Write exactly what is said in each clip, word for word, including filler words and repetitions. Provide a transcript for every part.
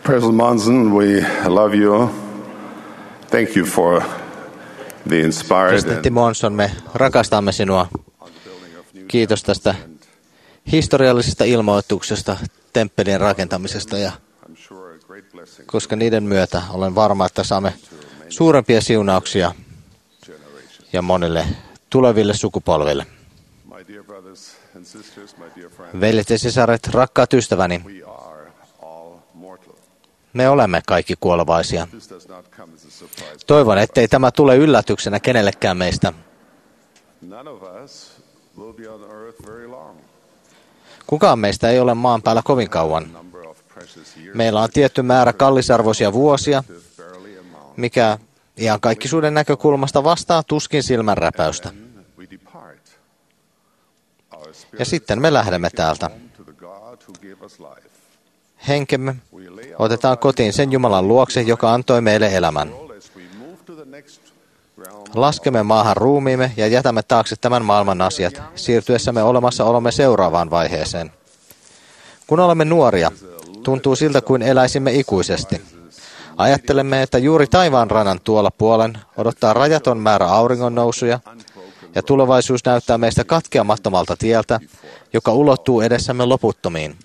President Monson, we love you. Thank you for the inspired. Presidentti Monson, me rakastamme sinua. Kiitos tästä historiallisesta ilmoituksesta temppelin rakentamisesta, ja koska niiden myötä olen varma, että saamme suurempia siunauksia ja monille tuleville sukupolville. Veljet ja sisaret, rakkaat ystäväni, me olemme kaikki kuolevaisia. Toivon, ettei tämä tule yllätyksenä kenellekään meistä. Kukaan meistä ei ole maan päällä kovin kauan. Meillä on tietty määrä kallisarvoisia vuosia, mikä iankaikkisuuden näkökulmasta vastaa tuskin silmänräpäystä. Ja sitten me lähdemme täältä. Henkemme otetaan kotiin sen Jumalan luokse, joka antoi meille elämän. Laskemme maahan ruumiimme ja jätämme taakse tämän maailman asiat, siirtyessämme olemassaolomme seuraavaan vaiheeseen. Kun olemme nuoria, tuntuu siltä kuin eläisimme ikuisesti. Ajattelemme, että juuri taivaan ranan tuolla puolen odottaa rajaton määrä auringonnousuja, ja tulevaisuus näyttää meistä katkeamattomalta tieltä, joka ulottuu edessämme loputtomiin.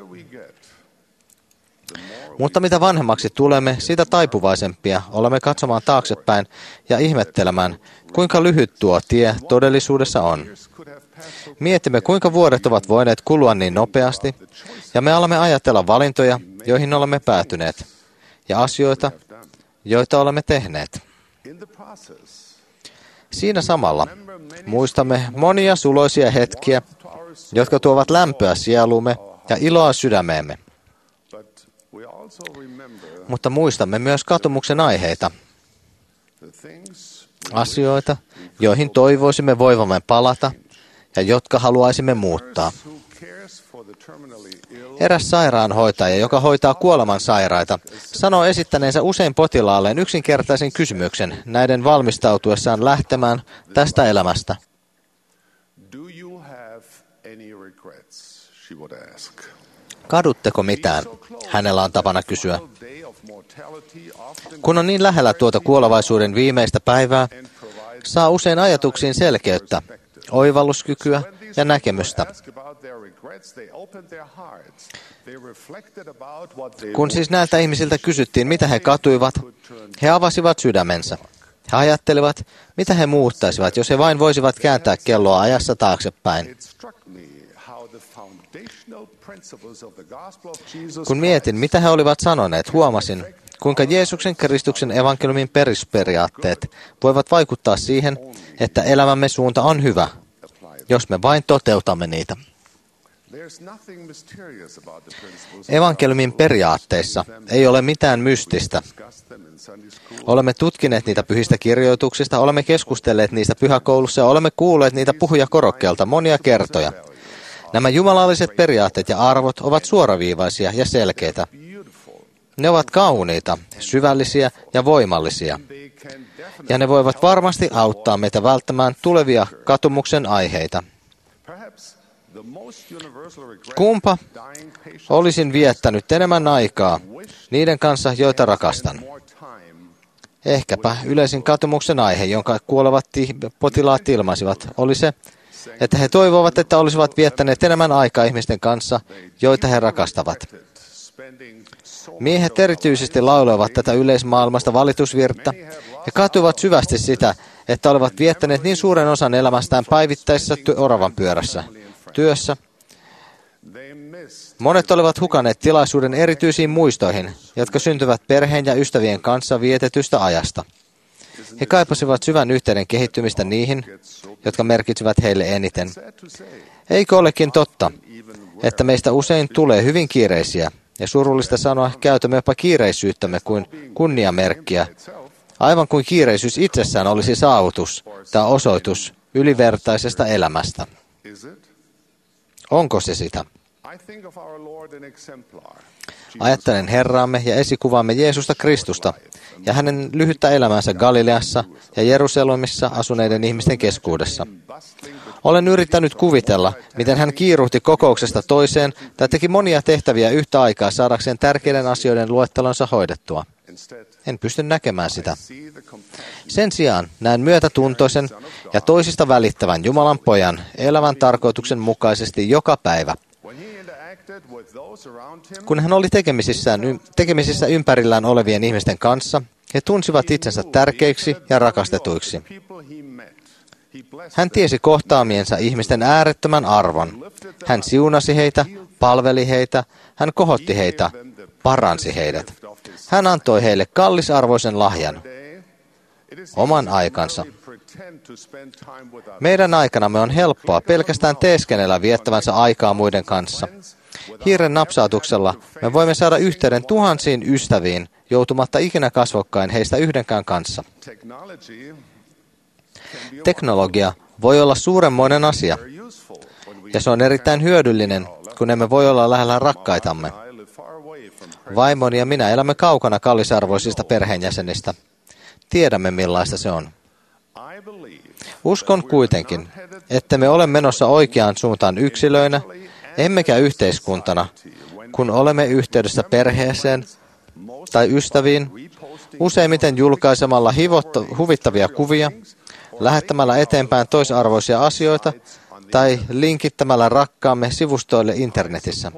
Mutta mitä vanhemmaksi tulemme, sitä taipuvaisempia olemme katsomaan taaksepäin ja ihmettelemään, kuinka lyhyt tuo tie todellisuudessa on. Mietimme, kuinka vuodet ovat voineet kulua niin nopeasti, ja me alamme ajatella valintoja, joihin olemme päätyneet, ja asioita, joita olemme tehneet. Siinä samalla muistamme monia suloisia hetkiä, jotka tuovat lämpöä sieluumme ja iloa sydämeemme. Mutta muistamme myös katumuksen aiheita, asioita, joihin toivoisimme voivamme palata ja jotka haluaisimme muuttaa. Eräs sairaanhoitaja, joka hoitaa kuoleman sairaita, sanoo esittäneensä usein potilaalleen yksinkertaisen kysymyksen näiden valmistautuessaan lähtemään tästä elämästä. Kadutteko mitään? Hänellä on tapana kysyä. Kun on niin lähellä tuota kuolevaisuuden viimeistä päivää, saa usein ajatuksiin selkeyttä, oivalluskykyä ja näkemystä. Kun siis näiltä ihmisiltä kysyttiin, mitä he katuivat, he avasivat sydämensä. He ajattelivat, mitä he muuttaisivat, jos he vain voisivat kääntää kelloa ajassa taaksepäin. Kun mietin, mitä he olivat sanoneet, huomasin, kuinka Jeesuksen Kristuksen evankeliumin perusperiaatteet voivat vaikuttaa siihen, että elämämme suunta on hyvä, jos me vain toteutamme niitä. Evankeliumin periaatteissa ei ole mitään mystistä. Olemme tutkineet niitä pyhistä kirjoituksista, olemme keskustelleet niistä pyhäkoulussa ja olemme kuulleet niitä puhujakorokkeelta monia kertoja. Nämä jumalalliset periaatteet ja arvot ovat suoraviivaisia ja selkeitä. Ne ovat kauniita, syvällisiä ja voimallisia. Ja ne voivat varmasti auttaa meitä välttämään tulevia katumuksen aiheita. Kumpa olisin viettänyt enemmän aikaa niiden kanssa, joita rakastan? Ehkäpä yleisin katumuksen aihe, jonka kuolevat potilaat ilmaisivat, oli se, että he toivovat, että olisivat viettäneet enemmän aikaa ihmisten kanssa, joita he rakastavat. Miehet erityisesti lauloivat tätä yleismaailmasta valitusvirttä ja katuivat syvästi sitä, että olivat viettäneet niin suuren osan elämästään päivittäisessä oravan pyörässä, työssä. Monet olivat hukanneet tilaisuuden erityisiin muistoihin, jotka syntyvät perheen ja ystävien kanssa vietetystä ajasta. He kaipasivat syvän yhteyden kehittymistä niihin, jotka merkitsivät heille eniten. Eikö olekin totta, että meistä usein tulee hyvin kiireisiä, ja surullista sanoa, käytämme jopa kiireisyyttämme kuin kunniamerkkiä, aivan kuin kiireisyys itsessään olisi saavutus tai osoitus ylivertaisesta elämästä. Onko se sitä? Ajattelen Herraamme ja esikuvaamme Jeesusta Kristusta ja hänen lyhyttä elämänsä Galileassa ja Jerusalemissa asuneiden ihmisten keskuudessa. Olen yrittänyt kuvitella, miten hän kiiruhti kokouksesta toiseen tai teki monia tehtäviä yhtä aikaa saadakseen tärkeiden asioiden luettelonsa hoidettua. En pysty näkemään sitä. Sen sijaan näen myötätuntoisen ja toisista välittävän Jumalan pojan elävän tarkoituksen mukaisesti joka päivä. Kun hän oli tekemisissään, tekemisissä ympärillään olevien ihmisten kanssa, he tunsivat itsensä tärkeiksi ja rakastetuiksi. Hän tiesi kohtaamiensa ihmisten äärettömän arvon. Hän siunasi heitä, palveli heitä, hän kohotti heitä, paransi heidät. Hän antoi heille kallisarvoisen lahjan, oman aikansa. Meidän aikanamme on helppoa pelkästään teeskennellä viettävänsä aikaa muiden kanssa. Hiiren napsautuksella me voimme saada yhteyden tuhansiin ystäviin, joutumatta ikinä kasvokkain heistä yhdenkään kanssa. Teknologia voi olla suuremmoinen asia, ja se on erittäin hyödyllinen, kun emme voi olla lähellä rakkaitamme. Vaimoni ja minä elämme kaukana kallisarvoisista perheenjäsenistä. Tiedämme, millaista se on. Uskon kuitenkin, että me olemme menossa oikeaan suuntaan yksilöinä, emmekä yhteiskuntana, kun olemme yhteydessä perheeseen tai ystäviin, useimmiten julkaisemalla hivotto, huvittavia kuvia, lähettämällä eteenpäin toisarvoisia asioita tai linkittämällä rakkaamme sivustoille internetissä.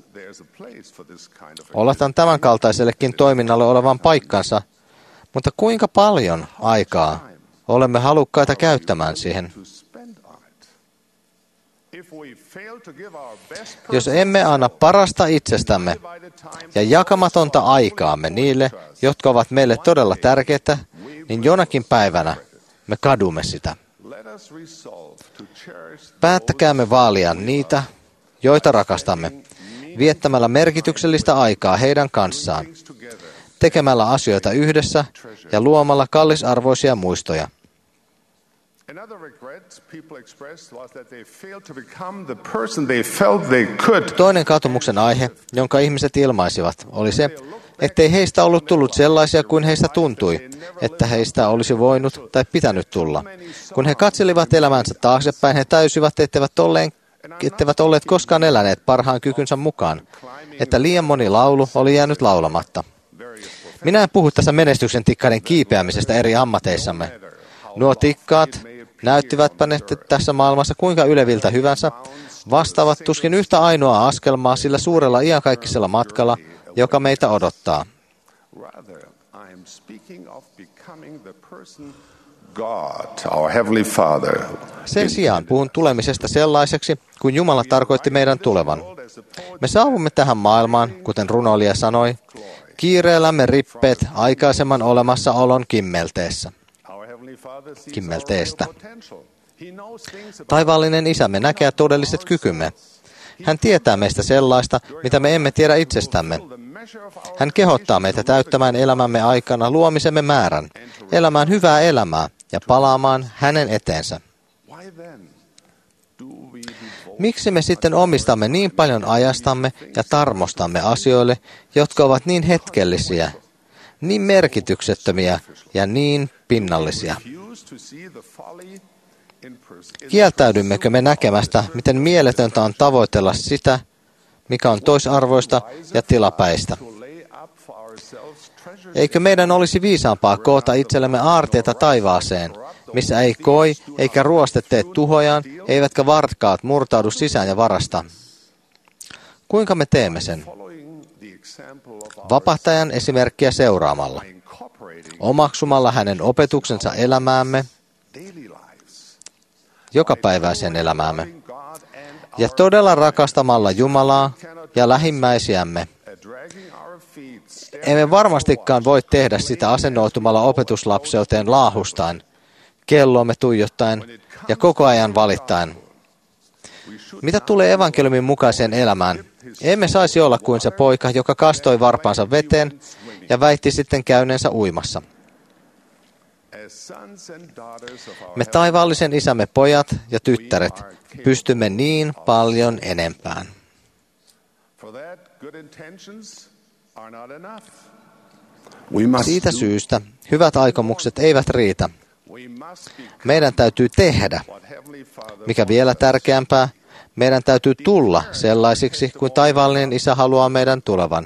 Oletan tämän kaltaisellekin toiminnalle olevan paikkansa, mutta kuinka paljon aikaa olemme halukkaita käyttämään siihen? Jos emme anna parasta itsestämme ja jakamatonta aikaamme niille, jotka ovat meille todella tärkeitä, niin jonakin päivänä me kadumme sitä. Päättäkäämme vaalia niitä, joita rakastamme, viettämällä merkityksellistä aikaa heidän kanssaan, tekemällä asioita yhdessä ja luomalla kallisarvoisia muistoja. Toinen katumuksen aihe, jonka ihmiset ilmaisivat, oli se, ettei heistä ollut tullut sellaisia kuin heistä tuntui, että heistä olisi voinut tai pitänyt tulla. Kun he katselivat elämänsä taaksepäin, he täysivät, etteivät, olleen, etteivät olleet koskaan eläneet parhaan kykynsä mukaan, että liian moni laulu oli jäänyt laulamatta. Minä en puhu tässä menestyksen tikkaiden kiipeämisestä eri ammateissamme. Nuo tikkaat, näyttivätpä ne tässä maailmassa kuinka yleviltä hyvänsä, vastaavat tuskin yhtä ainoaa askelmaa sillä suurella iankaikkisella matkalla, joka meitä odottaa. Sen sijaan puhun tulemisesta sellaiseksi, kuin Jumala tarkoitti meidän tulevan. Me saavumme tähän maailmaan, kuten runoilija sanoi, kiireellämme rippeet aikaisemman olemassaolon kimmelteessä. Kimmelteestä. Taivaallinen Isämme näkee todelliset kykymme. Hän tietää meistä sellaista, mitä me emme tiedä itsestämme. Hän kehottaa meitä täyttämään elämämme aikana luomisemme määrän, elämään hyvää elämää ja palaamaan hänen eteensä. Miksi me sitten omistamme niin paljon ajastamme ja tarmostamme asioille, jotka ovat niin hetkellisiä, niin merkityksettömiä ja niin pinnallisia? Kieltäydymmekö me näkemästä, miten mieletöntä on tavoitella sitä, mikä on toisarvoista ja tilapäistä? Eikö meidän olisi viisaampaa koota itsellemme aarteita taivaaseen, missä ei koi eikä ruoste tee tuhojaan, eivätkä varkaat murtaudu sisään ja varasta? Kuinka me teemme sen? Vapahtajan esimerkkiä seuraamalla, omaksumalla hänen opetuksensa elämäämme, jokapäiväiseen elämäämme, ja todella rakastamalla Jumalaa ja lähimmäisiämme. Emme varmastikaan voi tehdä sitä asennoitumalla opetuslapseuteen laahustain, kelloamme tuijottaen ja koko ajan valittaen. Mitä tulee evankeliumin mukaiseen elämään, emme saisi olla kuin se poika, joka kastoi varpaansa veteen ja väitti sitten käyneensä uimassa. Me taivaallisen Isämme pojat ja tyttäret pystymme niin paljon enempään. Siitä syystä hyvät aikomukset eivät riitä. Meidän täytyy tehdä. Mikä vielä tärkeämpää, meidän täytyy tulla sellaisiksi kuin taivaallinen Isä haluaa meidän tulevan.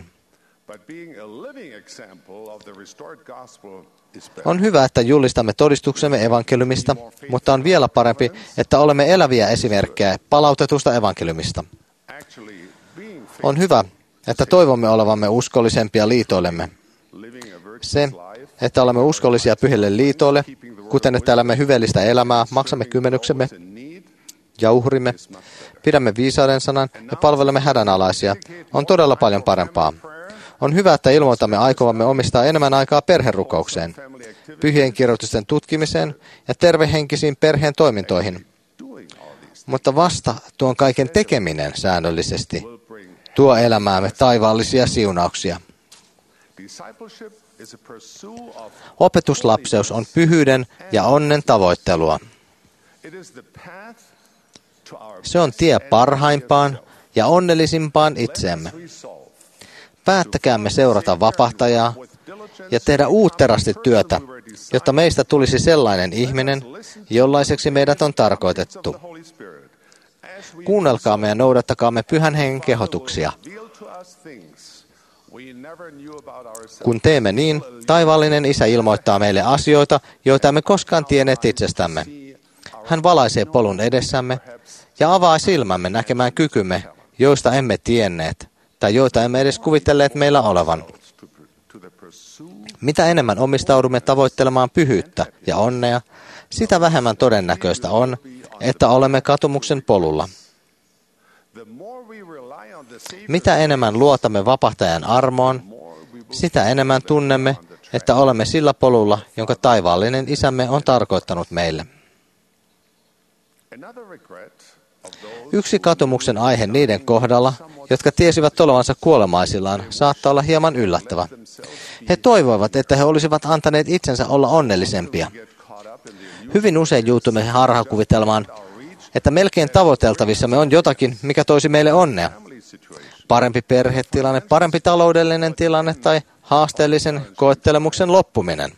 On hyvä, että julistamme todistuksemme evankeliumista, mutta on vielä parempi, että olemme eläviä esimerkkejä palautetusta evankeliumista. On hyvä, että toivomme olevamme uskollisempia liitoillemme. Se, että olemme uskollisia pyhille liitoille, kuten että elämme hyveellistä elämää, maksamme kymmenyksemme ja uhrimme, pidämme viisauden sanan ja palvelemme hädänalaisia, on todella paljon parempaa. On hyvä, että ilmoitamme aikovamme omistaa enemmän aikaa perherukoukseen, pyhien kirjoitusten tutkimiseen ja tervehenkisiin perheen toimintoihin. Mutta vasta tuon kaiken tekeminen säännöllisesti tuo elämäämme taivaallisia siunauksia. Opetuslapseus on pyhyyden ja onnen tavoittelua. Se on tie parhaimpaan ja onnellisimpaan itseemme. Päättäkäämme seurata vapahtajaa ja tehdä uutterasti työtä, jotta meistä tulisi sellainen ihminen, jollaiseksi meidät on tarkoitettu. Kuunnelkaamme ja noudattakaamme pyhän hengen kehotuksia. Kun teemme niin, taivaallinen Isä ilmoittaa meille asioita, joita emme koskaan tienneet itsestämme. Hän valaisee polun edessämme ja avaa silmämme näkemään kykymme, joista emme tienneet tai joita emme edes kuvitelleet meillä olevan. Mitä enemmän omistaudumme tavoittelemaan pyhyyttä ja onnea, sitä vähemmän todennäköistä on, että olemme katumuksen polulla. Mitä enemmän luotamme vapahtajan armoon, sitä enemmän tunnemme, että olemme sillä polulla, jonka taivaallinen Isämme on tarkoittanut meille. Yksi katumuksen aihe niiden kohdalla, jotka tiesivät olevansa kuolemaisillaan, saattaa olla hieman yllättävä. He toivoivat, että he olisivat antaneet itsensä olla onnellisempia. Hyvin usein juutumme harhakuvitelmaan, että melkein tavoiteltavissamme on jotakin, mikä toisi meille onnea. Parempi perhetilanne, parempi taloudellinen tilanne tai haasteellisen koettelemuksen loppuminen.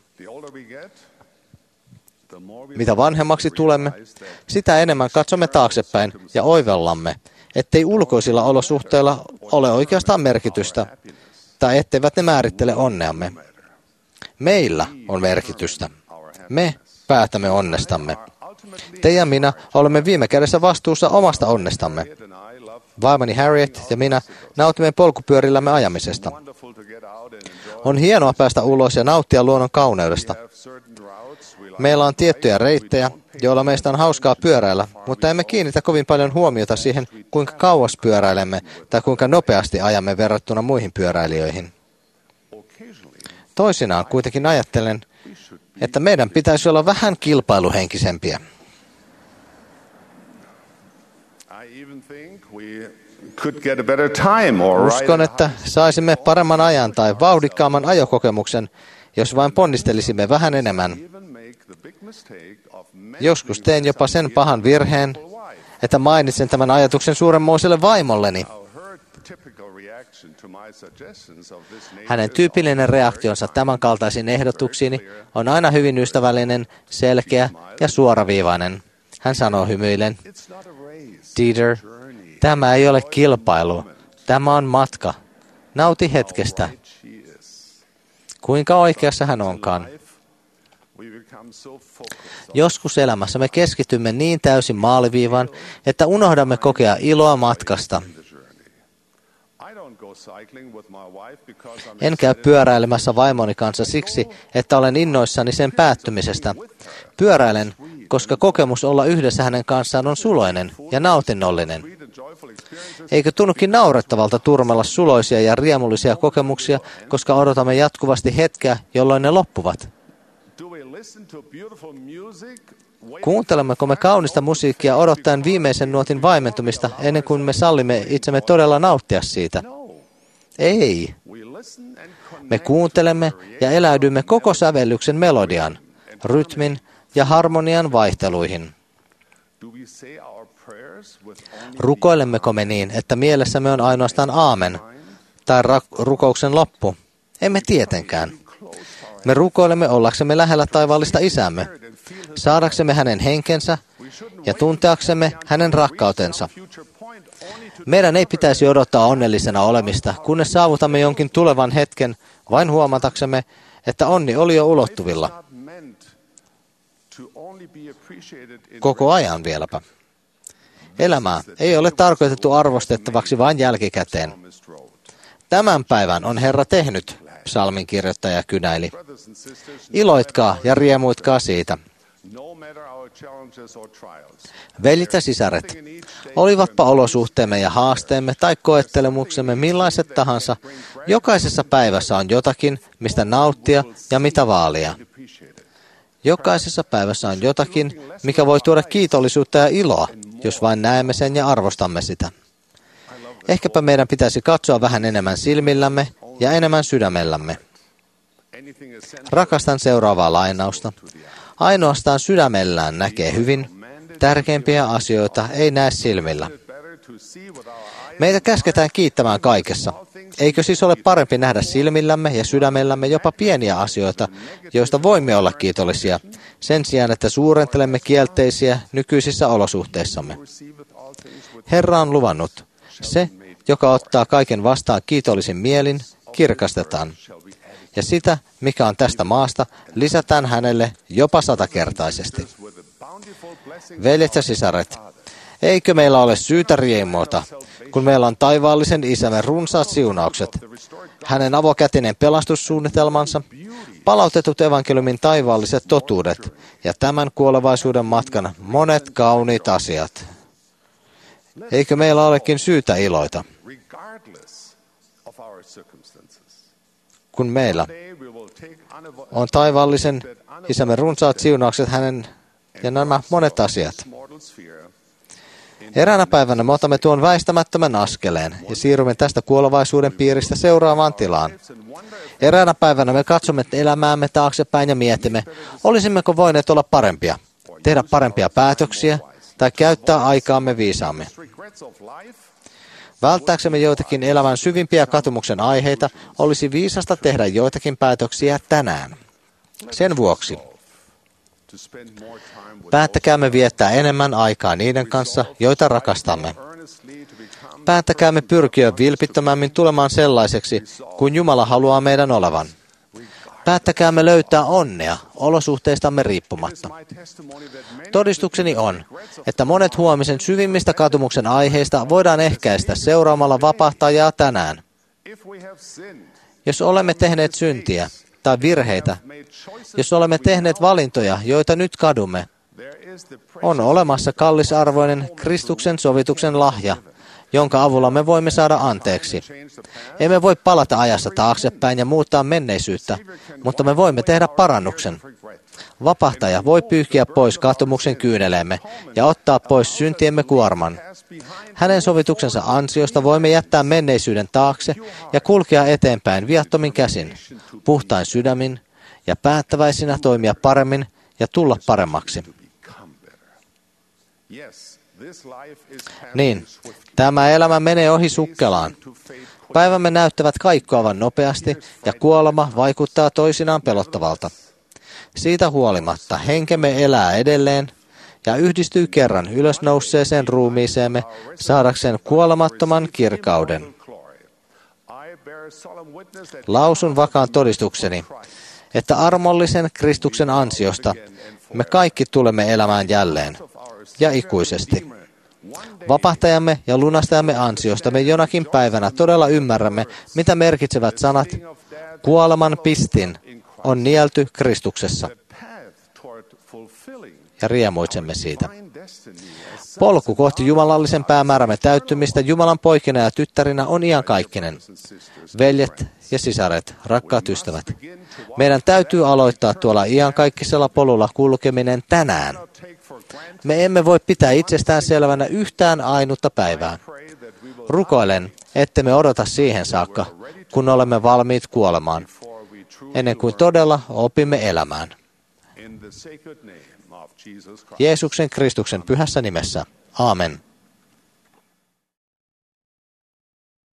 Mitä vanhemmaksi tulemme, sitä enemmän katsomme taaksepäin ja oivellamme, ettei ulkoisilla olosuhteilla ole oikeastaan merkitystä, tai etteivät ne määrittele onneamme. Meillä on merkitystä. Me päätämme onnestamme. Te ja minä olemme viime kädessä vastuussa omasta onnestamme. Vaimoni Harriet ja minä nautimme polkupyörillämme ajamisesta. On hienoa päästä ulos ja nauttia luonnon kauneudesta. Meillä on tiettyjä reittejä, joilla meistä on hauskaa pyöräillä, mutta emme kiinnitä kovin paljon huomiota siihen, kuinka kauas pyöräilemme tai kuinka nopeasti ajamme verrattuna muihin pyöräilijöihin. Toisinaan kuitenkin ajattelen, että meidän pitäisi olla vähän kilpailuhenkisempiä. Uskon, että saisimme paremman ajan tai vauhdikkaamman ajokokemuksen, jos vain ponnistelisimme vähän enemmän. Joskus teen jopa sen pahan virheen, että mainitsen tämän ajatuksen suuremmoiselle vaimolleni. Hänen tyypillinen reaktionsa tämänkaltaisiin ehdotuksiini on aina hyvin ystävällinen, selkeä ja suoraviivainen. Hän sanoo hymyillen, Dieter, tämä ei ole kilpailu, tämä on matka. Nauti hetkestä. Kuinka oikeassa hän onkaan. Joskus elämässä me keskitymme niin täysin maaliviivaan, että unohdamme kokea iloa matkasta. En käy pyöräilemässä vaimoni kanssa siksi, että olen innoissani sen päättymisestä. Pyöräilen, koska kokemus olla yhdessä hänen kanssaan on suloinen ja nautinnollinen. Eikö tunnukin naurettavalta turmella suloisia ja riemullisia kokemuksia, koska odotamme jatkuvasti hetkeä, jolloin ne loppuvat? Kuuntelemmeko me kaunista musiikkia odottaen viimeisen nuotin vaimentumista ennen kuin me sallimme itsemme todella nauttia siitä? Ei. Me kuuntelemme ja eläydymme koko sävellyksen melodian, rytmin ja harmonian vaihteluihin. Rukoilemmeko me niin, että mielessämme on ainoastaan aamen tai rukouksen loppu? Emme tietenkään. Me rukoilemme ollaksemme lähellä taivaallista Isämme. saadaksemme hänen henkensä ja tunteaksemme hänen rakkautensa. Meidän ei pitäisi odottaa onnellisena olemista, kunnes saavutamme jonkin tulevan hetken, vain huomataksemme, että onni oli jo ulottuvilla. Koko ajan vieläpä. Elämää ei ole tarkoitettu arvostettavaksi vain jälkikäteen. Tämän päivän on Herra tehnyt, psalmin kirjoittaja kynäili. Iloitkaa ja riemuitkaa siitä. Veljet ja sisaret, olivatpa olosuhteemme ja haasteemme tai koettelemuksemme millaiset tahansa, jokaisessa päivässä on jotakin, mistä nauttia ja mitä vaalia. Jokaisessa päivässä on jotakin, mikä voi tuoda kiitollisuutta ja iloa, jos vain näemme sen ja arvostamme sitä. Ehkäpä meidän pitäisi katsoa vähän enemmän silmillämme ja enemmän sydämellämme. Rakastan seuraavaa lainausta. Ainoastaan sydämellään näkee hyvin, tärkeimpiä asioita ei näe silmillä. Meitä käsketään kiittämään kaikessa. Eikö siis ole parempi nähdä silmillämme ja sydämellämme jopa pieniä asioita, joista voimme olla kiitollisia, sen sijaan, että suurentelemme kielteisiä nykyisissä olosuhteissamme? Herra on luvannut, se, joka ottaa kaiken vastaan kiitollisin mielin, kirkastetaan. Ja sitä, mikä on tästä maasta, lisätään hänelle jopa satakertaisesti. Veljet ja sisaret, eikö meillä ole syytä riemuota, kun meillä on taivaallisen isämme runsaat siunaukset, hänen avokätinen pelastussuunnitelmansa, palautetut evankeliumin taivaalliset totuudet ja tämän kuolevaisuuden matkan monet kauniit asiat. Eikö meillä olekin syytä iloita, kun meillä on taivaallisen isämme runsaat siunaukset hänen ja nämä monet asiat. Eräänä päivänä me otamme tuon väistämättömän askeleen ja siirrymme tästä kuolevaisuuden piiristä seuraavaan tilaan. Eräänä päivänä me katsomme elämäämme taaksepäin ja mietimme, olisimmeko voineet olla parempia, tehdä parempia päätöksiä tai käyttää aikaamme viisaammin. Välttääksemme joitakin elämän syvimpiä katumuksen aiheita, olisi viisasta tehdä joitakin päätöksiä tänään. Sen vuoksi päättäkäämme viettää enemmän aikaa niiden kanssa, joita rakastamme. Päättäkäämme pyrkiä vilpittömämmin tulemaan sellaiseksi, kuin Jumala haluaa meidän olevan. Päättäkäämme löytää onnea olosuhteistamme riippumatta. Todistukseni on, että monet huomisen syvimmistä katumuksen aiheista voidaan ehkäistä seuraamalla vapahtajaa tänään. Jos olemme tehneet syntiä tai virheitä, jos olemme tehneet valintoja, joita nyt kadumme, on olemassa kallisarvoinen Kristuksen sovituksen lahja, jonka avulla me voimme saada anteeksi. Emme voi palata ajassa taaksepäin ja muuttaa menneisyyttä, mutta me voimme tehdä parannuksen. Vapahtaja voi pyyhkiä pois katumuksen kyyneleemme ja ottaa pois syntiemme kuorman. Hänen sovituksensa ansiosta voimme jättää menneisyyden taakse ja kulkea eteenpäin viattomin käsin, puhtain sydämin ja päättäväisinä toimia paremmin ja tulla paremmaksi. Niin, tämä elämä menee ohi sukkelaan. Päivämme näyttävät kaikkoavan nopeasti ja kuolema vaikuttaa toisinaan pelottavalta. Siitä huolimatta henkemme elää edelleen ja yhdistyy kerran ylösnouseeseen ruumiiseemme saadakseen kuolemattoman kirkauden. Lausun vakaan todistukseni, että armollisen Kristuksen ansiosta me kaikki tulemme elämään jälleen ja ikuisesti. Vapahtajamme ja lunastajamme ansiosta me jonakin päivänä todella ymmärrämme, mitä merkitsevät sanat kuoleman pistin on nielty Kristuksessa. Ja riemuitsemme siitä. Polku kohti jumalallisen päämäärämme täyttymistä Jumalan poikina ja tyttärinä on iankaikkinen. Veljet ja sisaret, rakkaat ystävät, meidän täytyy aloittaa tuolla iankaikkisella polulla kulkeminen tänään. Me emme voi pitää itsestään selvänä yhtään ainutta päivää. Rukoilen, ettemme odota siihen saakka, kun olemme valmiit kuolemaan, ennen kuin todella opimme elämään. Jeesuksen Kristuksen pyhässä nimessä. Aamen.